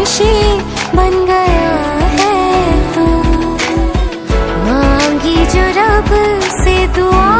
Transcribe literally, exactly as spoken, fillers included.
खुशी बन गया है तू। मांगी जो रब से दुआ